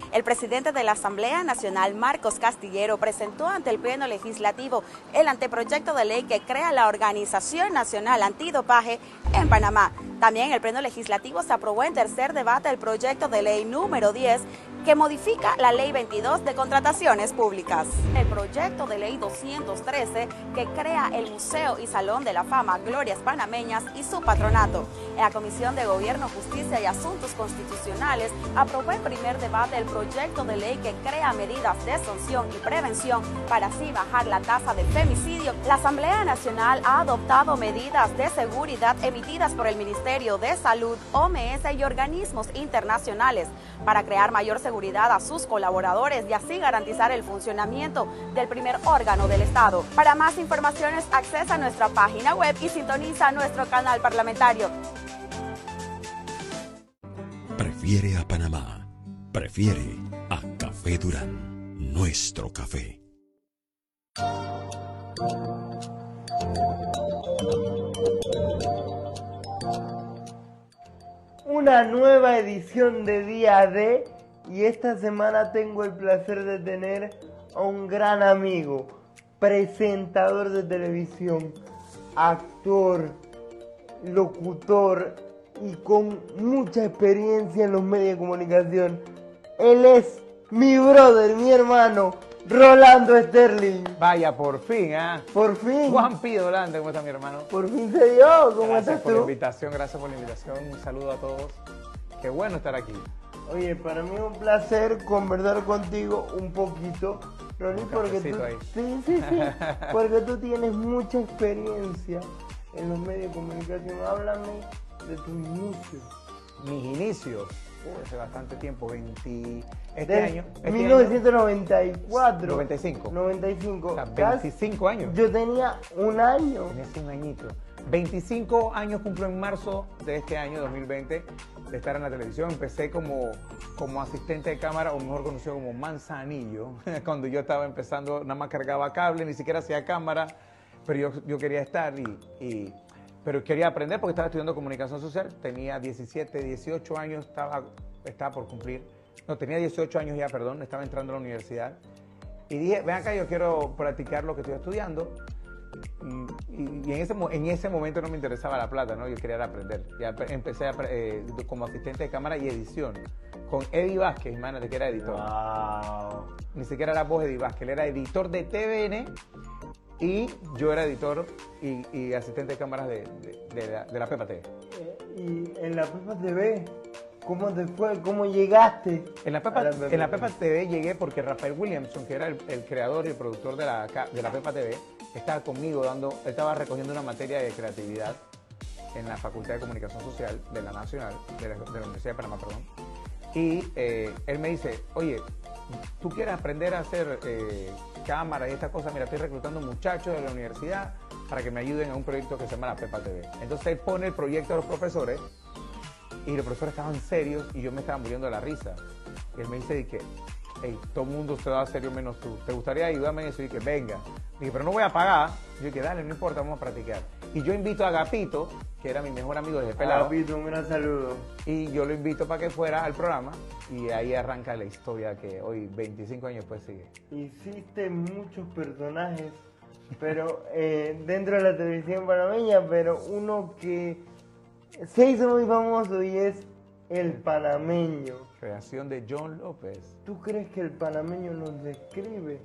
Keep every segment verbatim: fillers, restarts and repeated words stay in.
El presidente de la Asamblea Nacional, Marcos Castillero, presentó ante el Pleno Legislativo el anteproyecto de ley que crea la Organización Nacional Antidopaje en Panamá. También en el Pleno Legislativo se aprobó en tercer debate el proyecto de ley número diez que modifica la Ley veintidós de Contrataciones Públicas. El proyecto de ley doscientos trece que crea el Museo y Salón de la Fama Glorias Panameñas y su patronato. En la Comisión de Gobierno, Justicia y Asuntos Constitucionales aprobó en primer debate el proyecto de ley que crea medidas de sanción y prevención para así bajar la tasa de femicidio. La Asamblea Nacional ha adoptado medidas de seguridad emitidas por el Ministerio de Salud, O M S y organismos internacionales para crear mayor seguridad seguridad a sus colaboradores y así garantizar el funcionamiento del primer órgano del Estado. Para más informaciones, accesa a nuestra página web y sintoniza nuestro canal parlamentario. Prefiere a Panamá. Prefiere a Café Durán. Nuestro café. Una nueva edición de Día D. Y esta semana tengo el placer de tener a un gran amigo, presentador de televisión, actor, locutor y con mucha experiencia en los medios de comunicación. Él es mi brother, mi hermano, Rolando Sterling. Vaya, por fin, ¿ah? ¿eh? Por fin. Juan Pido Volante, ¿cómo está mi hermano? Por fin se dio, ¿cómo gracias estás por tú? la invitación, gracias por la invitación, un saludo a todos. Qué bueno estar aquí. Oye, para mí es un placer conversar contigo un poquito, Ronnie, porque tú, ahí. sí, sí, sí, porque tú tienes mucha experiencia en los medios de comunicación. Háblame de tus inicios. Mis inicios, uh, hace bastante tiempo, veinte, este de año. Este mil novecientos noventa y cuatro. noventa y cinco. noventa y cinco. O sea, veinticinco años. Yo tenía un año. Tenías un añito. veinticinco años cumplo en marzo de este año, dos mil veinte, de estar en la televisión. Empecé como, como asistente de cámara, o mejor conocido como manzanillo, cuando yo estaba empezando, nada más cargaba cable, ni siquiera hacía cámara, pero yo, yo quería estar, y, y, pero quería aprender porque estaba estudiando comunicación social. Tenía diecisiete, dieciocho años, estaba, estaba por cumplir, no, tenía dieciocho años ya, perdón, estaba entrando a la universidad. Y dije, ven acá, yo quiero practicar lo que estoy estudiando. Y, y, y en, ese, en ese momento no me interesaba la plata, ¿no? Yo quería aprender. Ya empecé a, eh, como asistente de cámara y edición con Eddie Vázquez, imagínate que era editor. Wow. Ni siquiera era vos Eddie Vázquez, él era editor de T V N y yo era editor y, y asistente de cámaras de, de, de, la, de la Pepa T V. Eh, y en la Pepa T V, ¿cómo te fue? ¿Cómo llegaste? En la Pepa, en la Pepa T V llegué porque Rafael Williamson, que era el, el creador y el productor de la, de la Pepa T V, estaba conmigo dando, él estaba recogiendo una materia de creatividad en la Facultad de Comunicación Social de la Nacional, de la, de la Universidad de Panamá, perdón. Y eh, él me dice, oye, ¿tú quieres aprender a hacer eh, cámaras y estas cosas? Mira, estoy reclutando muchachos de la universidad para que me ayuden a un proyecto que se llama la Pepa T V. Entonces él pone el proyecto a los profesores y los profesores estaban serios y yo me estaba muriendo de la risa. Y él me dice que hey, todo el mundo se va serio menos tú. ¿Te gustaría ayudarme en eso? Y que venga. Dije, pero no voy a pagar. Yo dije, dale, no importa, vamos a practicar. Y yo invito a Agapito, que era mi mejor amigo desde pelado. Agapito, un gran saludo. Y yo lo invito para que fuera al programa. Y ahí arranca la historia que hoy, veinticinco años después, sigue. Hiciste muchos personajes, pero eh, dentro de la televisión panameña, pero uno que se hizo muy famoso y es el panameño. Creación de John López. ¿Tú crees que el panameño nos describe?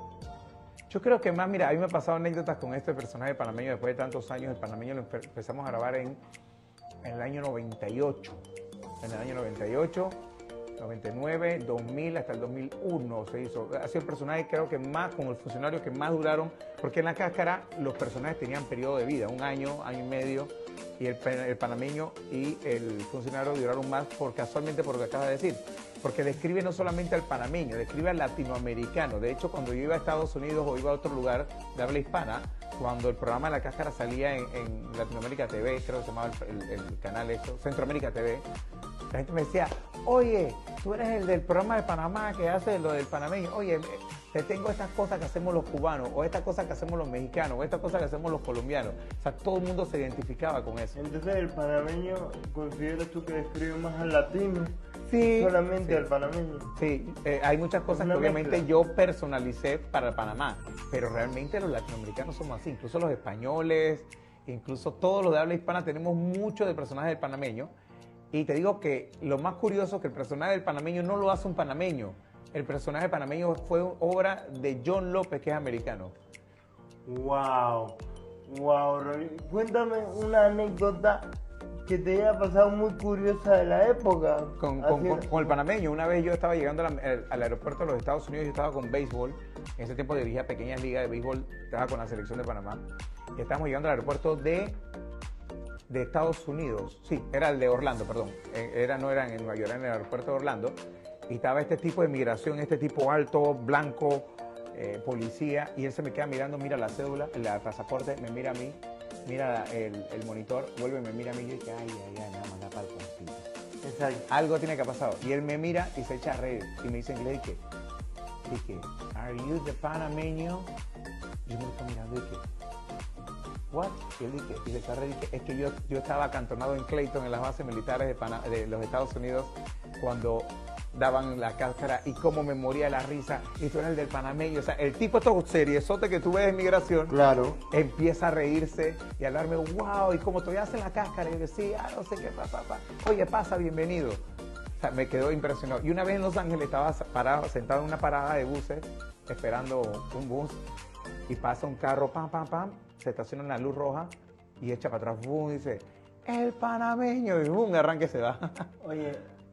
Yo creo que más, mira, a mí me han pasado anécdotas con este personaje panameño después de tantos años. El panameño lo empezamos a grabar en, en el año noventa y ocho. En el año noventa y ocho, noventa y nueve, dos mil, hasta el dos mil uno se hizo. Ha sido el personaje, creo que más, con el funcionario que más duraron, porque en La Cáscara los personajes tenían periodo de vida, un año, año y medio, y el, el panameño y el funcionario duraron más, por, casualmente por lo que acabas de decir. Porque describe no solamente al panameño, describe al latinoamericano. De hecho, cuando yo iba a Estados Unidos o iba a otro lugar de habla hispana, cuando el programa de La Cáscara salía en, en Latinoamérica T V, creo que se llamaba el, el, el canal eso, Centroamérica T V, la gente me decía, oye, tú eres el del programa de Panamá que hace lo del panameño, oye, te tengo estas cosas que hacemos los cubanos, o estas cosas que hacemos los mexicanos, o estas cosas que hacemos los colombianos. O sea, todo el mundo se identificaba con eso. Entonces el panameño, ¿consideras tú que describe más al latino? Sí. Solamente sí. al panameño. Sí, eh, hay muchas cosas que obviamente mezcla. Yo personalicé para Panamá, pero realmente los latinoamericanos somos así, incluso los españoles, incluso todos los de habla hispana tenemos mucho del personaje del panameño. Y te digo que lo más curioso es que el personaje del panameño no lo hace un panameño. El personaje panameño fue obra de John López, que es americano. Wow, wow, Rolly. Cuéntame una anécdota que te haya pasado muy curiosa de la época. Con, con, con, con el panameño. Una vez yo estaba llegando al, al aeropuerto de los Estados Unidos, yo estaba con béisbol. En ese tiempo dirigía pequeñas ligas de béisbol, estaba con la selección de Panamá. Y estábamos llegando al aeropuerto de... de Estados Unidos, sí, era el de Orlando, perdón, era, no era en Nueva York, era en el aeropuerto de Orlando, y estaba este tipo de migración, este tipo alto, blanco, eh, policía, y él se me queda mirando, mira la cédula, el pasaporte, me mira a mí, mira el, el monitor, vuelve y me mira a mí, y yo dije, ay, ay, ay, nada más da para el puntito. Exacto. Algo tiene que ha pasado, y él me mira y se echa a reír, y me dice en inglés, dije, dije, are you the panameño? Y yo me estoy mirando y dije, what? Y él dije, y de carrera dije, es que yo, yo estaba acantonado en Clayton, en las bases militares de, Pana, de los Estados Unidos, cuando daban la cáscara y cómo me moría la risa, y tú eres el del panameño. O sea, el tipo todo seriezote que tú ves en migración, claro, empieza a reírse y a hablarme, wow, y como todavía hacen la cáscara, y yo decía, ah, no sé qué, pasa, pa, pa. Oye, pasa, bienvenido. O sea, me quedó impresionado. Y una vez en Los Ángeles estaba parado, sentado en una parada de buses, esperando un bus, y pasa un carro, pam, pam, pam, se estaciona en la luz roja y echa para atrás, boom, y dice, el panameño, y boom, arranque se va. Oye,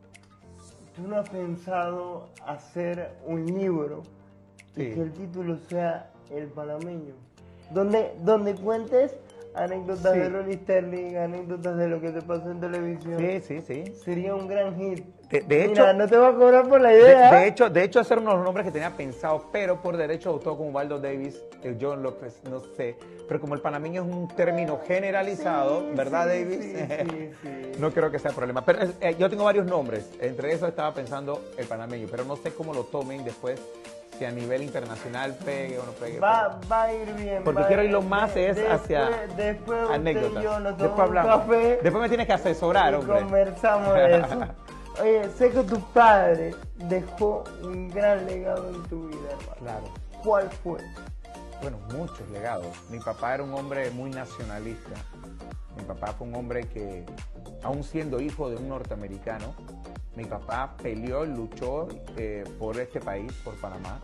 ¿tú no has pensado hacer un libro y sí. que el título sea El Panameño? Donde, donde cuentes anécdotas sí. de Rolly Sterling, anécdotas de lo que te pasó en televisión. Sí, sí, sí. Sería un gran hit. De, de Mira, hecho, no te voy a cobrar por la idea. De, de hecho, de hecho, hacer uno de los nombres que tenía pensado, pero por derecho de autor como Waldo Davis, el John López, no sé. Pero como el panameño es un término generalizado, sí, ¿verdad, sí, Davis? Sí, sí, sí. No creo que sea problema. Pero eh, yo tengo varios nombres. Entre esos estaba pensando el panameño, pero no sé cómo lo tomen después. Si a nivel internacional pegue o no pegue. Va, va a ir bien. Porque quiero irlo más de, es después, hacia después anécdotas. Yo nos después hablamos. Café después me tienes que asesorar, y hombre. Conversamos de eso. Oye, sé que tu padre dejó un gran legado en tu vida, hermano. Claro. ¿Cuál fue? Bueno, muchos legados. Mi papá era un hombre muy nacionalista. Mi papá fue un hombre que, aún siendo hijo de un norteamericano, mi papá peleó y luchó eh, por este país, por Panamá.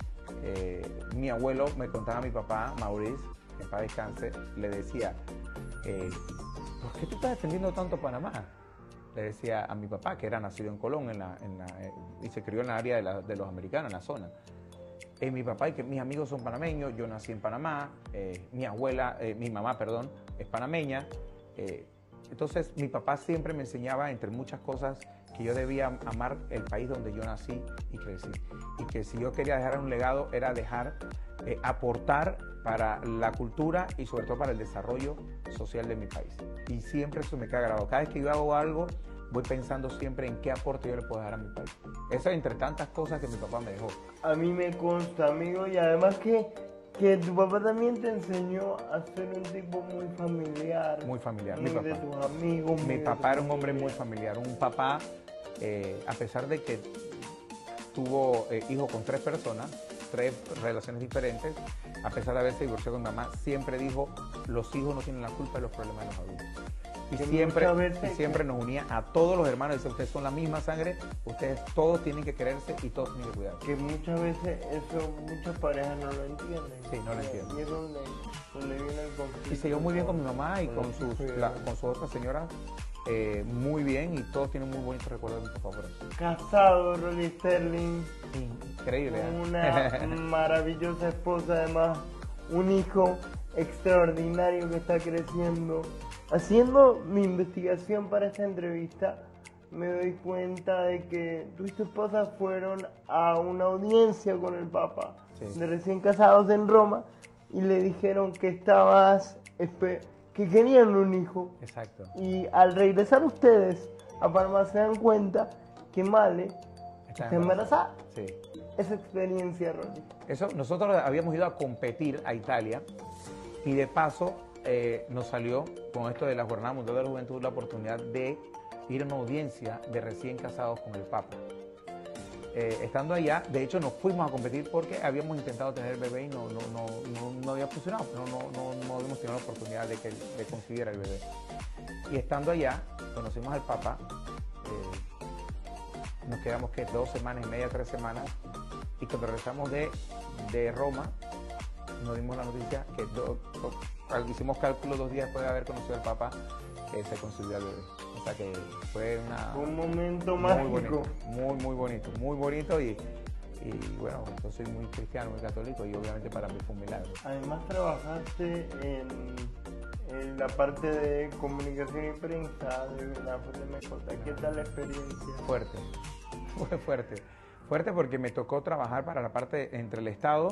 Eh, mi abuelo me contaba a mi papá, Maurice, que en paz descanse, le decía, eh, ¿por qué tú estás defendiendo tanto Panamá? Le decía a mi papá, que era nacido en Colón en la, en la, eh, y se crió en la área de, la, de los americanos, en la zona. Eh, mi papá y que mis amigos son panameños, yo nací en Panamá, eh, mi abuela, eh, mi mamá, perdón, es panameña. Eh, entonces mi papá siempre me enseñaba, entre muchas cosas, que yo debía amar el país donde yo nací y crecí. Y que si yo quería dejar un legado era dejar, eh, aportar para la cultura y sobre todo para el desarrollo social de mi país. Y siempre eso me queda grabado. Cada vez que yo hago algo, voy pensando siempre en qué aporte yo le puedo dejar a mi país. Eso entre tantas cosas que mi papá me dejó. A mí me consta, amigo, y además que, que tu papá también te enseñó a ser un tipo muy familiar. Muy familiar, muy mi papá. de tus amigos. Mi papá era un hombre muy familiar, un papá, eh, a pesar de que tuvo eh, hijos con tres personas, tres relaciones diferentes, a pesar de haberse divorciado con mi mamá, siempre dijo, los hijos no tienen la culpa de los problemas de los adultos. Y siempre, y siempre nos unía a todos los hermanos, dice, ustedes son la misma sangre, ustedes todos tienen que quererse y todos tienen que cuidarse. Que muchas veces eso, muchas parejas no lo entienden. Sí, no lo entienden. Y es donde, donde viene el conflicto. Y se llevó muy bien con mi mamá y con sus, la, con sus otras señoras, eh, muy bien, y todos tienen muy bonitos recuerdos de mi papá por eso. Casado, Rolly Sterling. Increíble, ¿eh? Una maravillosa esposa, además, un hijo extraordinario que está creciendo. Haciendo mi investigación para esta entrevista, me doy cuenta de que tú y tu esposa fueron a una audiencia con el Papa, sí, de recién casados en Roma, y le dijeron que estabas, que querían un hijo. Exacto. Y al regresar ustedes a Panamá se dan cuenta que Male Está está embarazada. Sí. Esa experiencia, Ronnie. Eso, nosotros habíamos ido a competir a Italia y de paso eh, nos salió con esto de la Jornada Mundial de la Juventud la oportunidad de ir a una audiencia de recién casados con el Papa. Eh, estando allá, de hecho nos fuimos a competir porque habíamos intentado tener el bebé y no, no, no, no, no había funcionado, no, no, no, no habíamos tenido la oportunidad de que de conseguir el bebé. Y estando allá, conocimos al Papa, eh, nos quedamos que dos semanas y media, tres semanas, y cuando regresamos de, de Roma, nos dimos la noticia que do, do, hicimos cálculos dos días después de haber conocido al Papa, que se concibió al bebé. O sea que fue una, un momento muy mágico. Bonito, muy, muy bonito, muy bonito y, y bueno, yo soy muy cristiano, muy católico y obviamente para mí fue un milagro. Además trabajaste en, en la parte de comunicación y prensa de la F M J. ¿Qué tal la experiencia? Fuerte, fue fuerte. Fuerte porque me tocó trabajar para la parte entre el Estado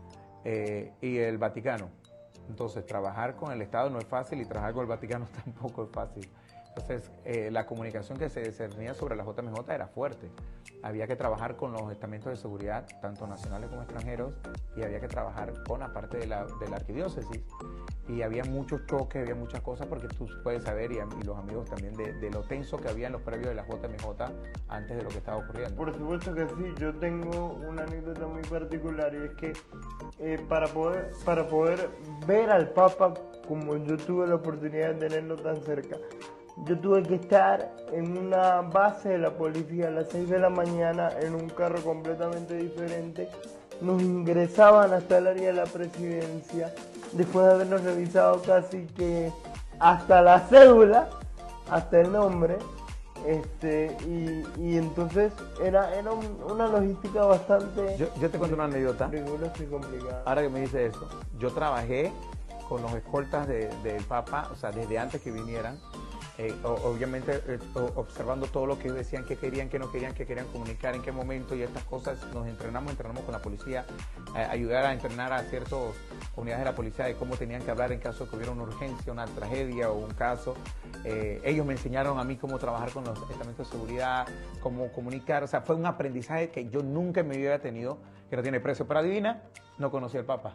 eh, y el Vaticano. Entonces, trabajar con el Estado no es fácil y trabajar con el Vaticano tampoco es fácil. Entonces, eh, la comunicación que se discernía sobre la J M J era fuerte. Había que trabajar con los estamentos de seguridad, tanto nacionales como extranjeros, y había que trabajar con la parte de la, de la arquidiócesis. Y había muchos choques, había muchas cosas, porque tú puedes saber, y, y los amigos también, de, de lo tenso que había en los previos de la J M J antes de lo que estaba ocurriendo. Por supuesto que sí, yo tengo una anécdota muy particular y es que eh, para, poder, para poder ver al Papa como yo tuve la oportunidad de tenerlo tan cerca, yo tuve que estar en una base de la policía a las seis de la mañana en un carro completamente diferente. Nos ingresaban hasta el área de la presidencia después de habernos revisado casi que hasta la cédula, hasta el nombre. Este, y, y entonces era, era un, una logística bastante... Yo, yo te cuento una anécdota. Rigurosa y complicada. Ahora que me dice eso, yo trabajé con los escoltas de, del Papa, o sea, desde antes que vinieran. Eh, obviamente eh, observando todo lo que ellos decían, que querían, que no querían, que querían comunicar, en qué momento, y estas cosas. Nos entrenamos, entrenamos con la policía, eh, ayudar a entrenar a ciertas unidades de la policía de cómo tenían que hablar en caso de que hubiera una urgencia, una tragedia o un caso. Eh, ellos me enseñaron a mí cómo trabajar con los estamentos de seguridad, cómo comunicar. O sea, fue un aprendizaje que yo nunca me hubiera tenido, que no tiene precio. Pero adivina, no conocí al Papa.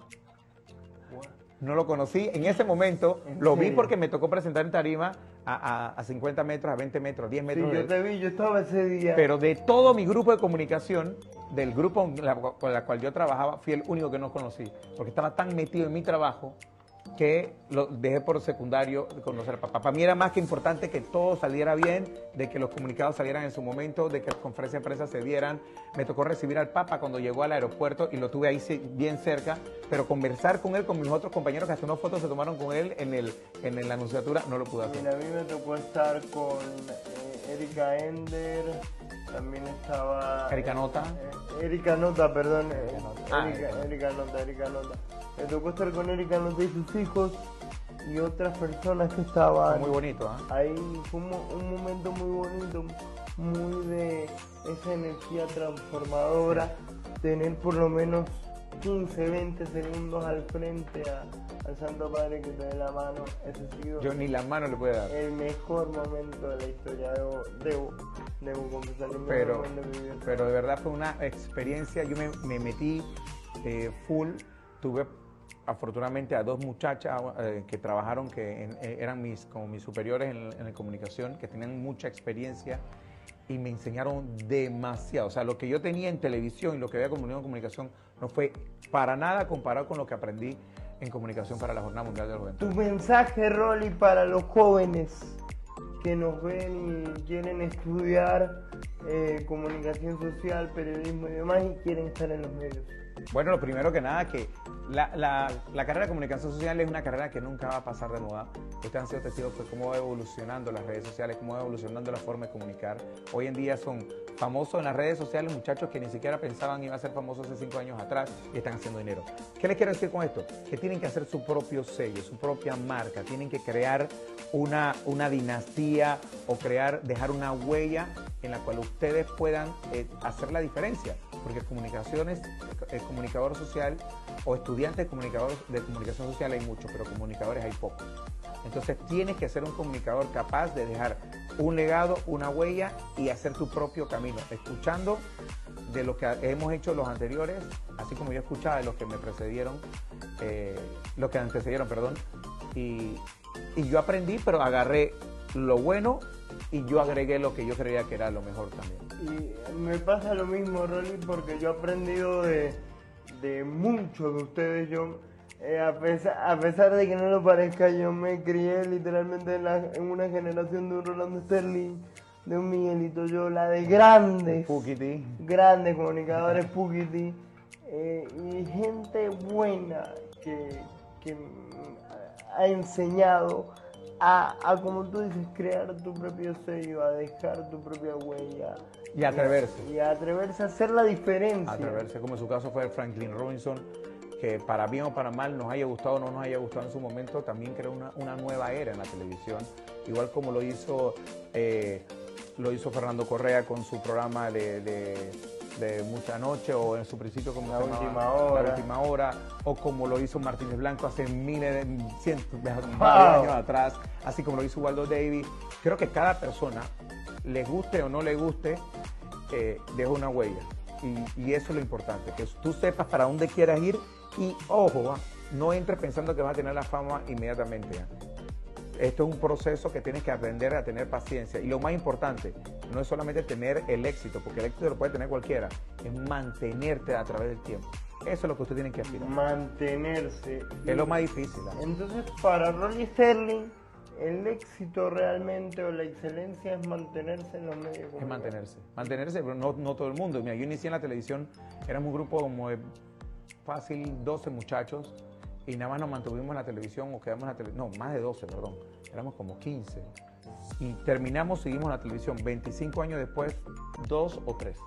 No lo conocí. En ese momento lo vi porque me tocó presentar en tarima a, a, a cincuenta metros, a veinte metros, a diez metros. Sí, yo te vi, yo estaba ese día. Pero de todo mi grupo de comunicación, del grupo con la, con la cual yo trabajaba, fui el único que no conocí. Porque estaba tan metido en mi trabajo que lo dejé por secundario conocer al Papa. Para mí era más que importante que todo saliera bien, de que los comunicados salieran en su momento, de que las conferencias de prensa se dieran. Me tocó recibir al Papa cuando llegó al aeropuerto y lo tuve ahí bien cerca, pero conversar con él, con mis otros compañeros que hasta unas fotos se tomaron con él en, el, en la anunciatura, no lo pude hacer. Mira, a mí me tocó estar con eh, Erika Ender, también estaba... Erika Nota. Eh, Erika Nota, perdón. Erika Nota. Eh, Ah, Erika, Erika. Erika Nota, Erika Nota. Me tocó estar con Erika Nota y sus hijos y otras personas que estaban... Muy bonito, ¿eh? Ahí fue un, un momento muy bonito, muy de esa energía transformadora, tener por lo menos quince, veinte segundos al frente a, al Santo Padre que te dé la mano. Ese ha sido Yo ni la mano le puedo dar. el mejor momento de la historia. Debo, debo, debo confesar, el mejor Pero, momento de mi vida. pero de verdad fue una experiencia. Yo me, me metí eh, full. Tuve afortunadamente a dos muchachas eh, que trabajaron, que en, eh, eran mis, como mis superiores en, en la comunicación, que tenían mucha experiencia y me enseñaron demasiado. O sea, lo que yo tenía en televisión y lo que había comunicado en comunicación no fue para nada comparado con lo que aprendí en comunicación para la Jornada Mundial de la Juventud. Tu mensaje, Rolly, para los jóvenes que nos ven y quieren estudiar eh, comunicación social, periodismo y demás y quieren estar en los medios. Bueno, lo primero que nada, que la, la, la carrera de comunicación social es una carrera que nunca va a pasar de moda. Ustedes han sido testigos de cómo va evolucionando las redes sociales, cómo va evolucionando la forma de comunicar. Hoy en día son famosos en las redes sociales muchachos que ni siquiera pensaban iban a ser famosos hace cinco años atrás y están haciendo dinero. ¿Qué les quiero decir con esto? Que tienen que hacer su propio sello, su propia marca, tienen que crear una, una dinastía o crear, dejar una huella en la cual ustedes puedan eh, hacer la diferencia. Porque comunicaciones, el comunicador social o estudiantes de, comunicador, de comunicación social hay muchos, pero comunicadores hay pocos. Entonces tienes que ser un comunicador capaz de dejar un legado, una huella y hacer tu propio camino, escuchando de lo que hemos hecho los anteriores, así como yo escuchaba de los que me precedieron, eh, los que antecedieron, perdón, y, y yo aprendí, pero agarré lo bueno y yo agregué lo que yo creía que era lo mejor también. Y me pasa lo mismo, Rolly, porque yo he aprendido de, de muchos de ustedes, John. Eh, a, pesar, a pesar de que no lo parezca, yo me crié literalmente en, la, en una generación de un Rolando Sterling, de un Miguelito Yola, de grandes, Pukiti. grandes comunicadores Pukiti, eh, y gente buena que, que ha enseñado a, a, como tú dices, crear tu propio sello, a dejar tu propia huella. Y atreverse. Y a, y a atreverse a hacer la diferencia. Atreverse, como en su caso fue Franklin Robinson, que para bien o para mal, nos haya gustado o no nos haya gustado en su momento, también creó una, una nueva era en la televisión, igual como lo hizo, eh, lo hizo Fernando Correa con su programa de, de, de Mucha Noche, o en su principio como La se llamaba, Última Hora. La Última Hora, o como lo hizo Martínez Blanco hace miles de cientos de Wow. años atrás, así como lo hizo Waldo Davis. Creo que cada persona, le guste o no le guste, eh, deja una huella. Y, y eso es lo importante, que tú sepas para dónde quieras ir. Y ojo, no entres pensando que vas a tener la fama inmediatamente. Esto es un proceso que tienes que aprender a tener paciencia. Y lo más importante, no es solamente tener el éxito, porque el éxito lo puede tener cualquiera, es mantenerte a través del tiempo. Eso es lo que usted tiene que aspirar. Mantenerse. Es lo más difícil. ¿eh? Entonces, para Rolly Sterling, el éxito realmente o la excelencia es mantenerse en los medios de Es comunicación. mantenerse. Mantenerse, pero no, no todo el mundo. Mira, yo inicié en la televisión, éramos un grupo como de fácil doce muchachos y nada más nos mantuvimos en la televisión o quedamos en la televisión, no, más de doce, perdón, éramos como quince y terminamos, seguimos en la televisión veinticinco años después, dos o tres,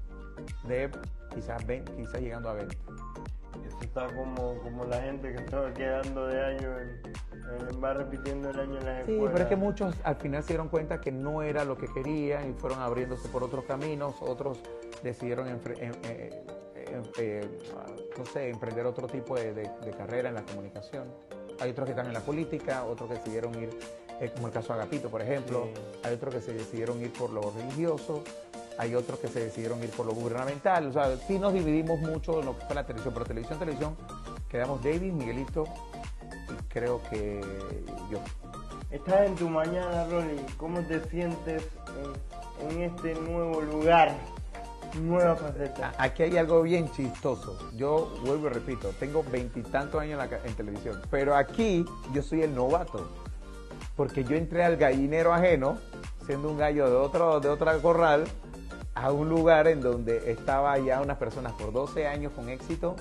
de quizás veinte, quizás llegando a veinte. Eso está como, como la gente que estaba quedando de año, en, en- va repitiendo el año en las Sí, escuelas. pero es que muchos al final se dieron cuenta que no era lo que querían y fueron abriéndose por otros caminos, otros decidieron enfre- en- eh, eh, eh, no sé, emprender otro tipo de, de- de carrera en la comunicación. Hay otros que están en la política, otros que decidieron ir, eh, como el caso de Agapito, por ejemplo, Sí. hay otros que se decidieron ir por lo religioso, hay otros que se decidieron ir por lo gubernamental. O sea, sí nos dividimos mucho en lo que fue la televisión, pero televisión, televisión, quedamos David, Miguelito y creo que yo. Estás en tu mañana, Rolly. ¿Cómo te sientes en, en este nuevo lugar? Nueva faceta. A- Aquí hay algo bien chistoso. Yo vuelvo y repito, tengo veintitantos años en, la ca- en televisión, pero aquí yo soy el novato, porque yo entré al gallinero ajeno, siendo un gallo de otro de otra corral, a un lugar en donde estaba ya unas personas por doce años con éxito,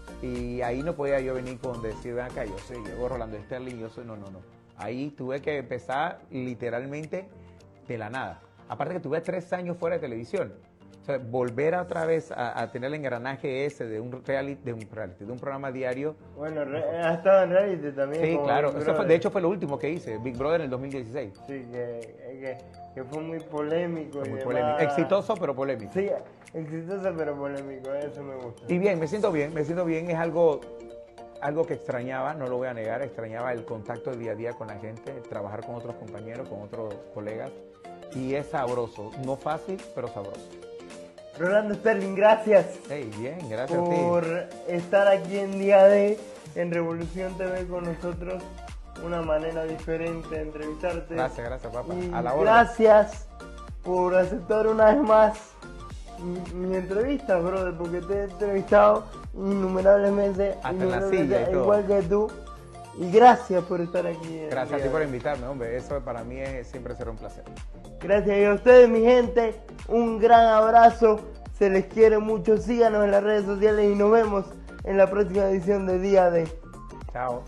y ahí no podía yo venir con decir, ven acá, yo soy, yo Rolando Sterling, yo soy, no, no, no. Ahí tuve que empezar literalmente de la nada. Aparte que tuve tres años fuera de televisión. O sea, volver a otra vez a, a tener el engranaje ese de un reality, de un reality, de un programa diario. Bueno, re- has estado en reality también. Sí, como claro. Big Eso fue- Brother. de hecho fue lo último que hice, Big Brother en el dos mil dieciséis. Sí, que, que, que fue muy polémico. Fue y muy demás. polémico. Exitoso, pero polémico. Sí, exitoso pero polémico, eso me gusta. Y bien, me siento bien, me siento bien. Es algo, algo que extrañaba, no lo voy a negar, extrañaba el contacto día a día con la gente, trabajar con otros compañeros, con otros colegas. Y es sabroso, no fácil, pero sabroso. Rolando Sterling, gracias Hey, bien, gracias a por ti. estar aquí en Día D, en Revolución T V con nosotros. Una manera diferente de entrevistarte. Gracias, gracias, papá. Y A la hora. gracias por aceptar una vez más mi, mi entrevista, brother, porque te he entrevistado innumerables veces, Hasta en la innumerables silla y veces, todo. igual que tú. Y gracias por estar aquí. en Gracias a Día ti por D. invitarme, hombre. Eso para mí es, siempre será un placer. Gracias y a ustedes, mi gente. Un gran abrazo. Se les quiere mucho. Síganos en las redes sociales y nos vemos en la próxima edición de Día D. Chao.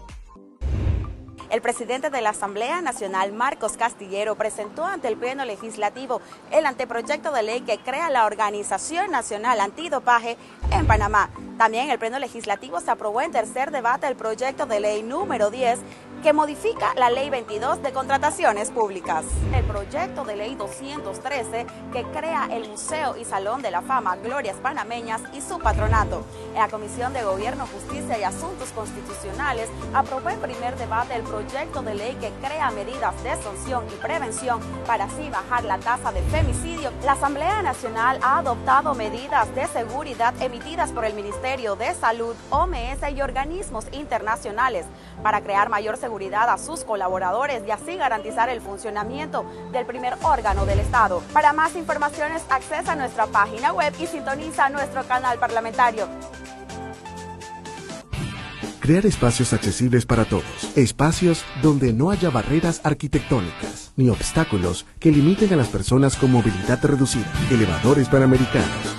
El presidente de la Asamblea Nacional, Marcos Castillero, presentó ante el Pleno Legislativo el anteproyecto de ley que crea la Organización Nacional Antidopaje en Panamá. También en el Pleno Legislativo se aprobó en tercer debate el proyecto de ley número diez que modifica la Ley veintidós de Contrataciones Públicas. El proyecto de ley doscientos trece que crea el Museo y Salón de la Fama Glorias Panameñas y su patronato. En la Comisión de Gobierno, Justicia y Asuntos Constitucionales aprobó el primer debate del proyecto de ley que crea medidas de sanción y prevención para así bajar la tasa de femicidio. La Asamblea Nacional ha adoptado medidas de seguridad emitidas por el Ministerio de Salud, O M S y organismos internacionales para crear mayor seguridad a sus colaboradores y así garantizar el funcionamiento del primer órgano del Estado. Para más informaciones, accesa a nuestra página web y sintoniza nuestro canal parlamentario. Crear espacios accesibles para todos. Espacios donde no haya barreras arquitectónicas ni obstáculos que limiten a las personas con movilidad reducida. Elevadores Panamericanos.